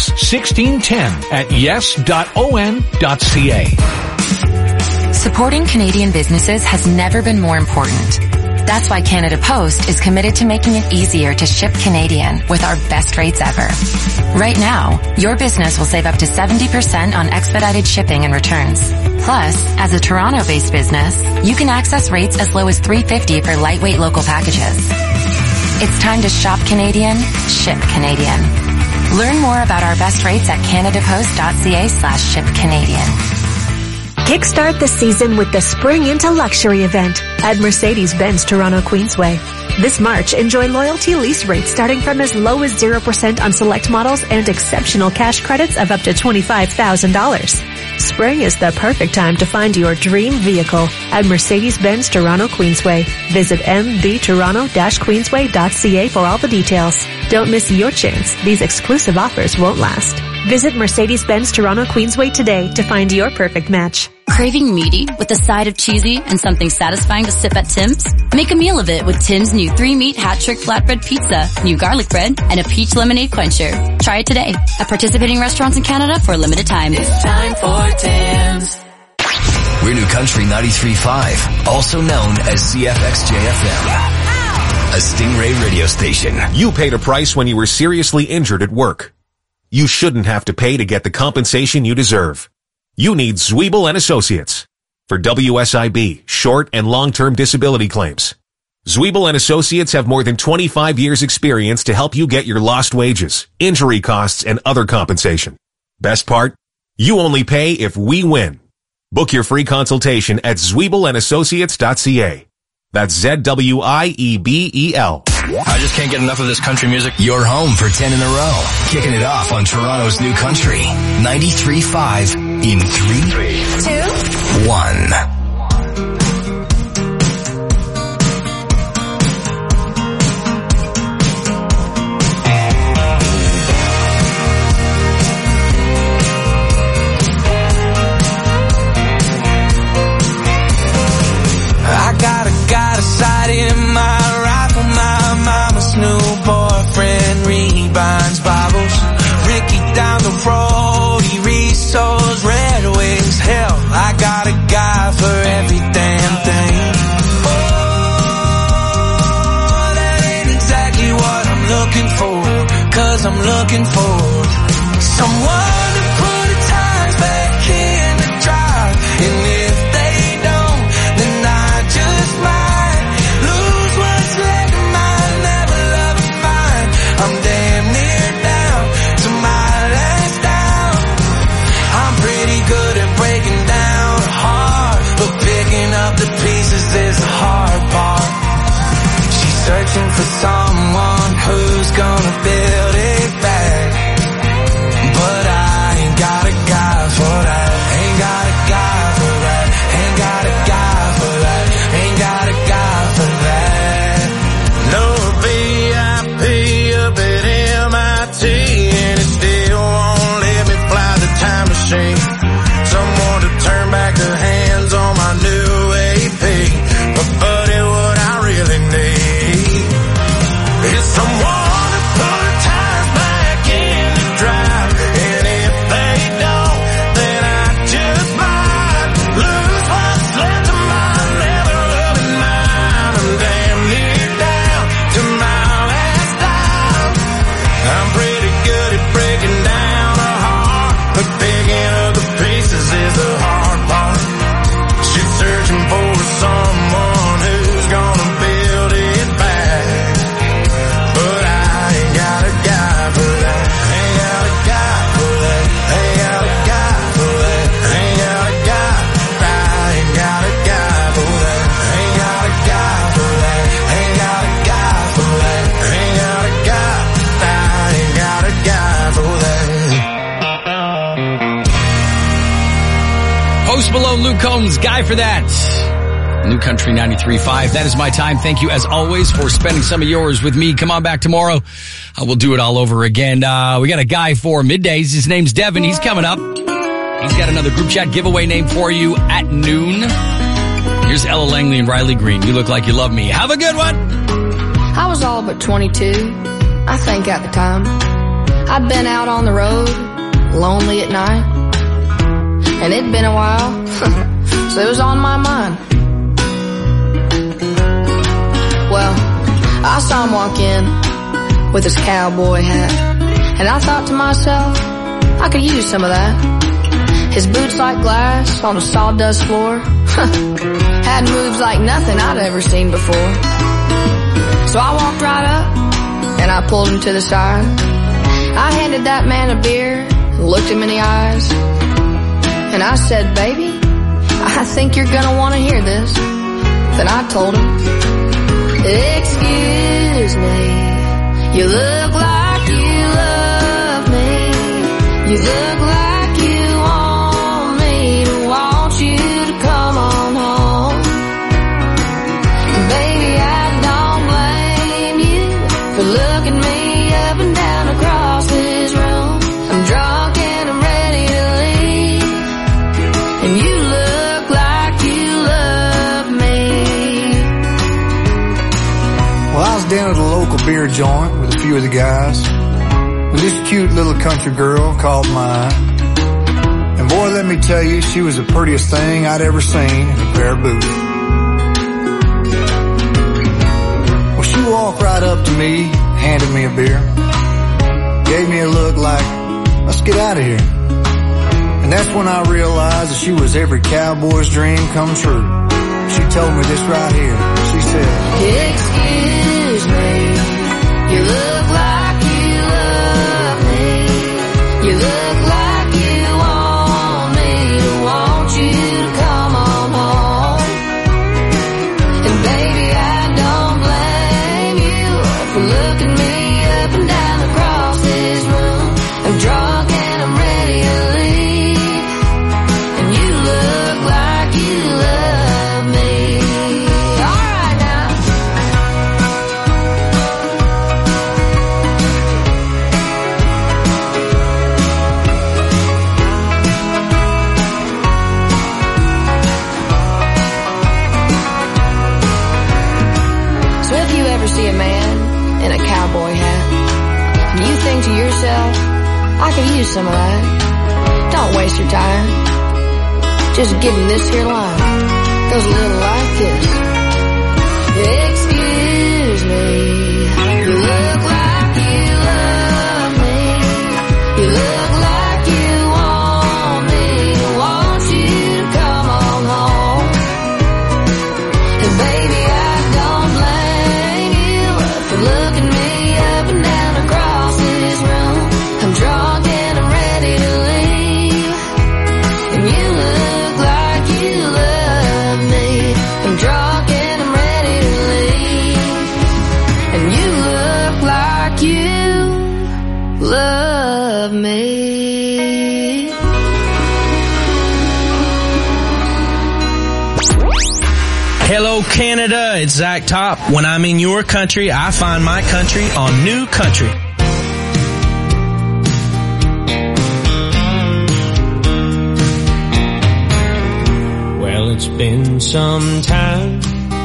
yes1610@yes.on.ca. Supporting Canadian businesses has never been more important. That's why Canada Post is committed to making it easier to ship Canadian with our best rates ever. Right now, your business will save up to 70% on expedited shipping and returns. Plus, as a Toronto-based business, you can access rates as low as $3.50 for lightweight local packages. It's time to shop Canadian, ship Canadian. Learn more about our best rates at canadapost.ca/shipcanadian. Kickstart the season with the Spring into Luxury event at Mercedes-Benz Toronto Queensway. This March, enjoy loyalty lease rates starting from as low as 0% on select models and exceptional cash credits of up to $25,000. Spring is the perfect time to find your dream vehicle at Mercedes-Benz Toronto Queensway. Visit mbtoronto-queensway.ca for all the details. Don't miss your chance. These exclusive offers won't last. Visit Mercedes-Benz Toronto Queensway today to find your perfect match. Craving meaty with a side of cheesy and something satisfying to sip at Tim's? Make a meal of it with Tim's new 3-meat hat-trick flatbread pizza, new garlic bread, and a peach lemonade quencher. Try it today at participating restaurants in Canada for a limited time. It's time for Tim's. We're New Country 93.5, also known as CFXJ-FM. A Stingray radio station. You paid a price when you were seriously injured at work. You shouldn't have to pay to get the compensation you deserve. You need Zwiebel and Associates for WSIB, short and long-term disability claims. Zwiebel and Associates have more than 25 years experience to help you get your lost wages, injury costs, and other compensation. Best part? You only pay if we win. Book your free consultation at zwiebelandassociates.ca. That's ZWIEBEL. I just can't get enough of this country music. You're home for 10 in a row. Kicking it off on Toronto's New Country. 93.5 in 3, 2, 1. Got a sight in my rifle, my mama's new boyfriend rebinds Bibles. Ricky down the road, he resows Red Wings. Hell, I got a guy for every damn thing. Oh, that ain't exactly what I'm looking for, 'cause I'm looking for someone to put the tires back in the drive. And if they don't, then I just might lose what's left of mine, never love of mine. I'm damn near down to my last down. I'm pretty good at breaking down a heart, but picking up the pieces is the hard part. She's searching for someone who's gonna build it back, but I ain't got a guy for that. Ain't got a guy for that. Ain't got a guy for that. Ain't got a guy for that. No VIP up at MIT, and it still won't let me fly the time machine. Someone to turn back the hands on my new AP. But buddy, what I really need is someone to put the tires back in the drive. And if they don't, then I just might lose what's left of my never loving mine. I'm damn near down to my last dime. I'm pretty good at breaking down a heart, but picking up the pieces is the hard part. She's searching for someone who's gonna build it back, but I ain't got a guy for that. Ain't got a guy for that. Ain't got a guy for that. Ain't got a guy. I ain't got a guy for that. Ain't got a guy for that. Ain't got a guy for that. Ain't got a guy. I ain't got a guy for that. Post Malone, Luke Combs, Guy for That. New Country 93.5. That is my time. Thank you as always for spending some of yours with me. Come on back tomorrow. We'll do it all over again. We got a guy for middays. His name's Devin. He's coming up. He's got another group chat giveaway name for you at noon. Here's Ella Langley and Riley Green. You look like you love me. Have a good one. I was all but 22, I think at the time. I'd been out on the road, lonely at night. And it'd been a while, so it was on my mind. Well, I saw him walk in with his cowboy hat, and I thought to myself, I could use some of that. His boots like glass on a sawdust floor, had moves like nothing I'd ever seen before. So I walked right up, and I pulled him to the side. I handed that man a beer, and looked him in the eyes, and I said, baby, I think you're gonna want to hear this. Then I told him, excuse me, you look like you love me. You look like you want me to want you to come on home. Baby, I don't blame you for looking me up and down across this room. I'm drunk down at a local beer joint with a few of the guys when this cute little country girl called mine. And boy, let me tell you, she was the prettiest thing I'd ever seen in a pair of boots. Well, she walked right up to me, handed me a beer, gave me a look like, let's get out of here. And that's when I realized that she was every cowboy's dream come true. She told me this right here. She said, excuse me, you look like you love me. You look like you want me to want you to come on home. And baby, I don't blame you for looking me up and down across this room. I'm drunk and I'm ready to leave, and you look like you love me. All right now. So if you ever see a man in a cowboy hat, and you think to yourself, I could use some of that, don't waste your time. Just give him this here line. Goes a little like this. Excuse me, you look like you love me. You look like you want me to want you to come on home. And baby, I don't blame you for looking me up and down across this room. I'm drunk and I'm ready to leave, and you look like you love me. I'm drunk and I'm ready to leave, and you look like you love me. Hello, Canada. It's Zach Top. When I'm in your country, I find my country on New Country. Well, it's been some time.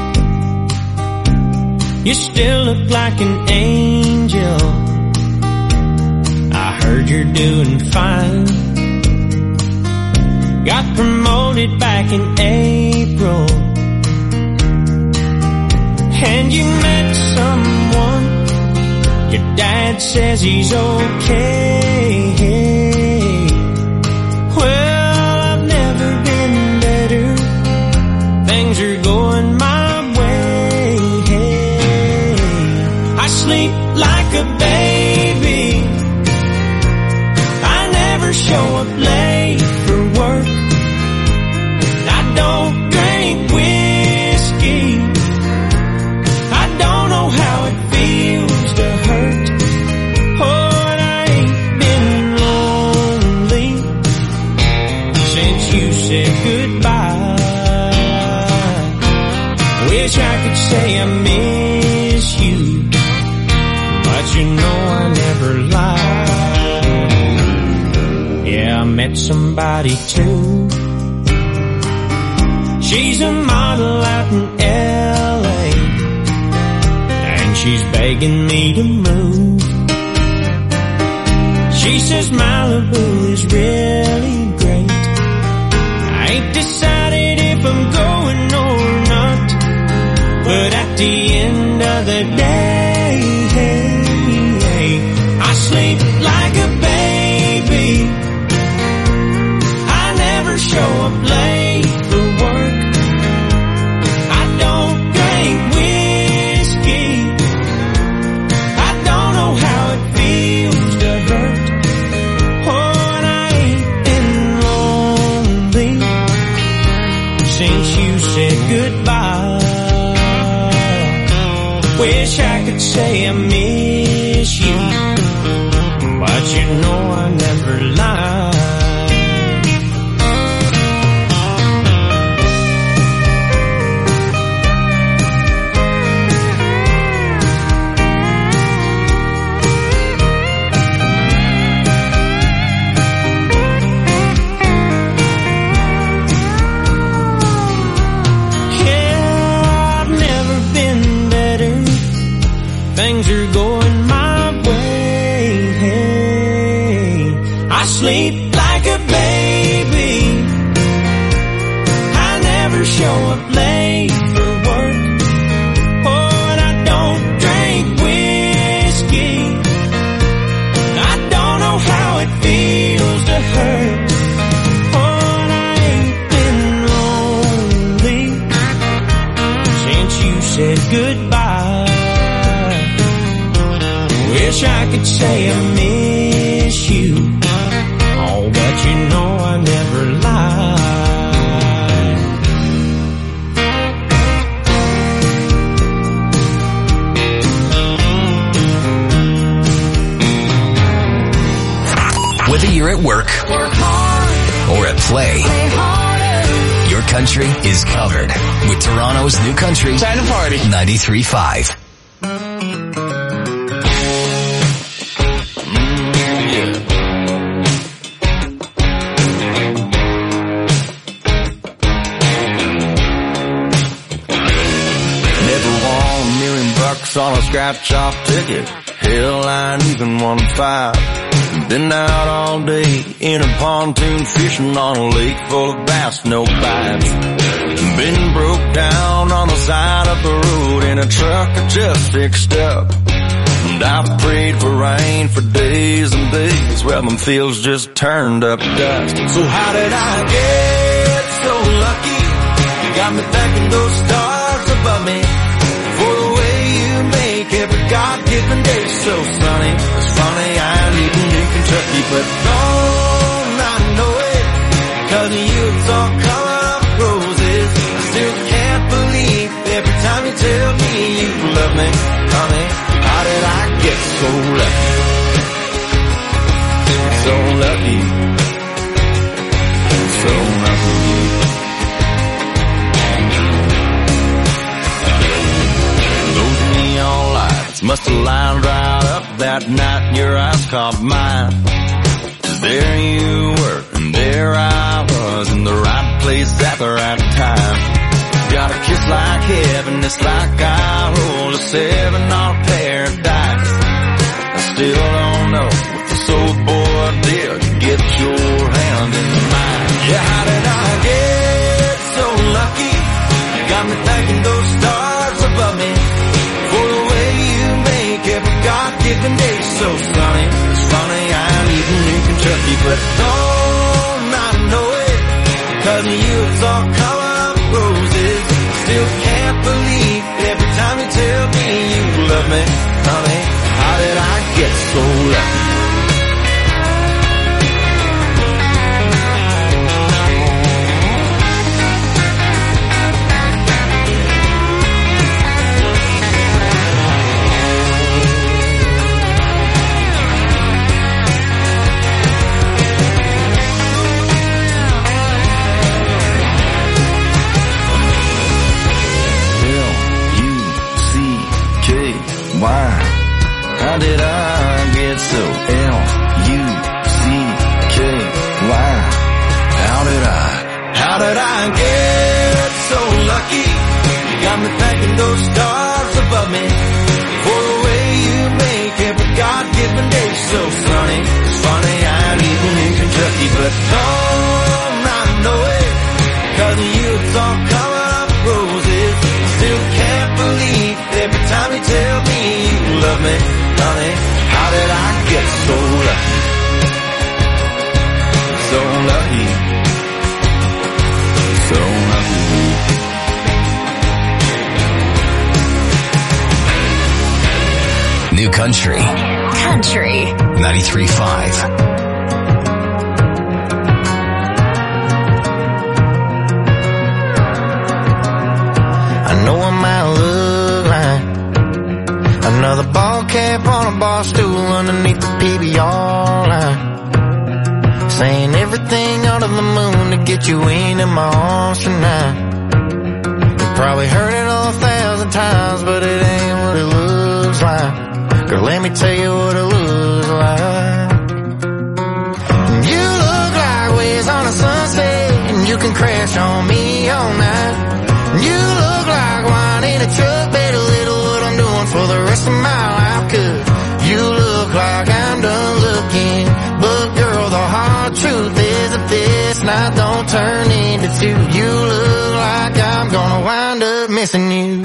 You still look like an angel. I heard you're doing fine. Got promoted back in April, and you met someone. Your dad says he's okay. Well, I've never been better. Things are going my way. I sleep like a baby. I never show up late for work. I don't drink whiskey. I don't know how it feels to hurt. Oh, and I ain't been lonely since you said goodbye. Wish I could say I miss you, but you know I never lie. Yeah, I met somebody too. She's a model out in LA, and she's begging me to move. She says Malibu is really great. I ain't decided if I'm going or not, but at the end of the day, I sleep like a baby. I never show up late for work. I don't drink whiskey. I don't know how it feels to hurt. Oh, and I ain't been lonely since you said goodbye. Wish I could say I miss you, but you know I never lie. are going my way. I sleep like a baby. I never show up late for work. Oh, and I don't drink whiskey. I don't know how it feels to hurt. Oh, and I ain't been lonely since you said goodbye. Wish I could say I miss you. Oh, but you know I never lie. Whether you're at work or at play, your country is covered with Toronto's new country. Time to party. 93.5. Never won $1 million on a scratch-off ticket. Hell, I ain't even won 5. Been out all day in a pontoon fishing on a lake full of bass, no bites. Been broke down on the side of the road in a truck I just fixed up. And I've prayed for rain for days and days. Well, them fields just turned up dust. So how did I get so lucky? You got me thanking those stars above me for the way you make every God-given day so sunny. It's funny, I ain't even in Kentucky, but don't I know it? 'Cause of you it's all color of roses. I still can't believe every time you tell me you love me, honey. How did I get so lucky? So lucky. So lucky. Those neon lights must have lined right up that night your eyes caught mine. There you were, and there I was in the right place at the right time. Got a kiss like heaven, it's like I rolled a 7 on paradise. I still don't know what this old boy did to get your hand in mine. Yeah, how did I get so lucky? You got me thanking those stars above me for the way you make every God-given day so sunny. It's funny, I ain't even in Kentucky, but don't I know it? 'Cause of you it's all color of roses. Still can't believe every time you tell me you love me, honey. How did I get so lucky? Why? How did I get so L-U-C-K-Y? How did I get so lucky? You got me thanking those stars above me for the way you make every God-given day so sunny. It's funny, I ain't even in Kentucky, but don't I know it? 'Cause of you it's all color of roses. Still can't believe every time you tell me you love me, honey. How did I get so lucky? So lucky. So lucky. New country. 93.5. I know I might look like another ball cap on a bar stool underneath the PBR line, saying everything under the moon to get you in my arms tonight. You probably heard it 1,000 times, but it ain't what it looks like. Girl, let me tell you what it looks like. You look like waves on a sunset, and you can crash on me all night. You look like wine in a truck, better little what I'm doing for the rest of my life. night don't turn into two. You look like I'm gonna wind up missing you.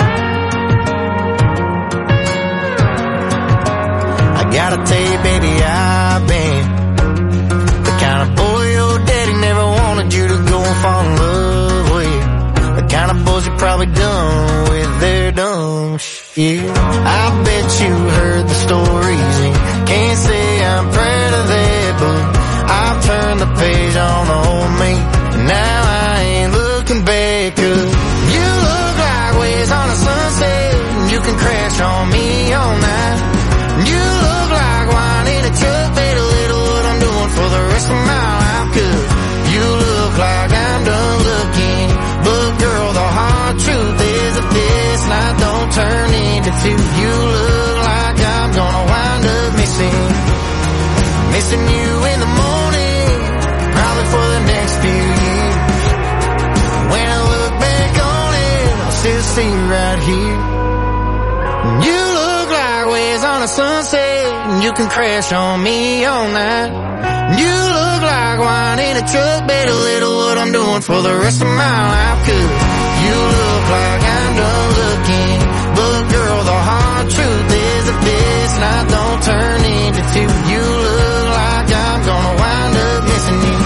I gotta tell you, baby, I've been the kind of boy your daddy never wanted you to go and fall in love with. The kind of boys you probably done with their dumb shit. I bet you heard the stories and can't say I'm proud of that, but I've turned the page on the old me, and now I ain't looking back. 'Cause you look like waves on a sunset, and you can crash on me all night. You look like wine in a truck, made a little what I'm doing for the rest of my life. 'Cause you look like I'm done looking, but girl, the hard truth is that this night don't turn into two. You look like I'm gonna wind up missing you in the morning, probably for the next few years. When I look back on it, I'll still see you right here. You look like waves on a sunset, and you can crash on me all night. You look like wine in a truck, bet a little what I'm doing for the rest of my life. 'Cause you look like I'm done looking, but girl, the hard truth is that this night don't turn into two. You look like I'm gonna wind up missing you.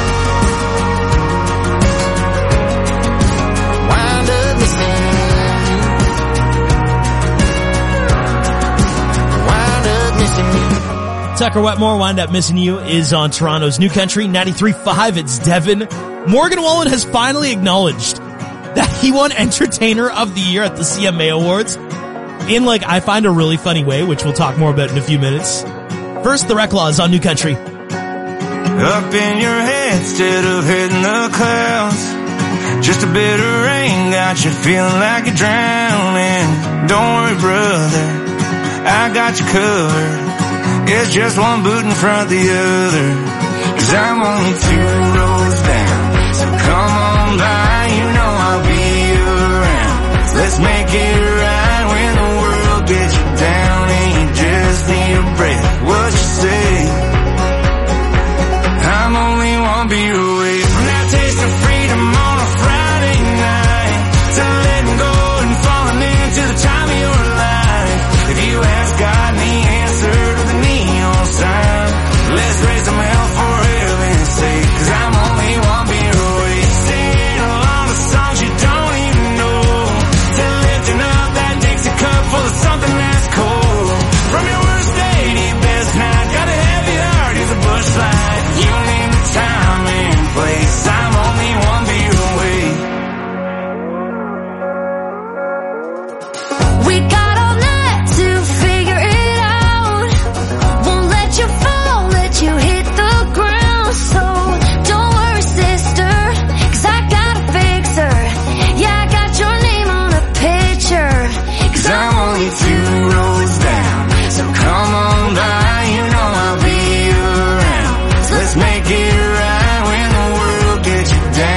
Wind up missing you. Wind up missing you. Tucker Wetmore, Wind Up Missing You, is on Toronto's New Country 93.5. It's Devin. Morgan Wallen has finally acknowledged that he won Entertainer of the Year at the CMA Awards in, I find a really funny way, which we'll talk more about in a few minutes. First, the Reclaws on New Country. Up in your head instead of hitting the clouds. Just a bit of rain got you feeling like you're drowning. Don't worry, brother, I got you covered. It's just one boot in front of the other. 'Cause I'm only 2 rows down, so come on by, you know I'll be around. Let's make it right.